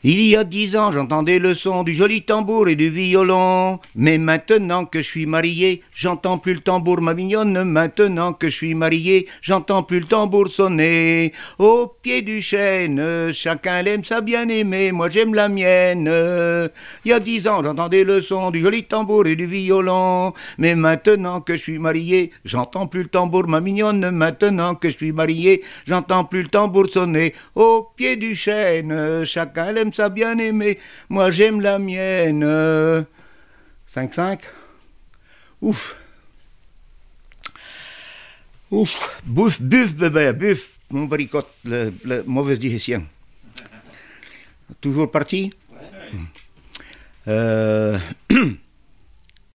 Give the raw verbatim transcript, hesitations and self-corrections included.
Il y a dix ans, j'entendais le son du joli tambour et du violon. Mais maintenant que je suis marié, j'entends plus le tambour, ma mignonne. Maintenant que je suis marié, j'entends plus le tambour sonner. Au pied du chêne, chacun l'aime sa bien-aimée, moi j'aime la mienne. Il y a dix ans, j'entendais le son du joli tambour et du violon. Mais maintenant que je suis marié, j'entends plus le tambour, ma mignonne. Maintenant que je suis marié, j'entends plus le tambour sonner. Au pied du chêne, chacun l'aime sa bien-aimée, moi j'aime la mienne. cinq cinq. Ouf. Ouf. Bouffe, buffe, bébé, buffe, mon baricote, le, le mauvaise digestion. Toujours parti? Ouais. Euh...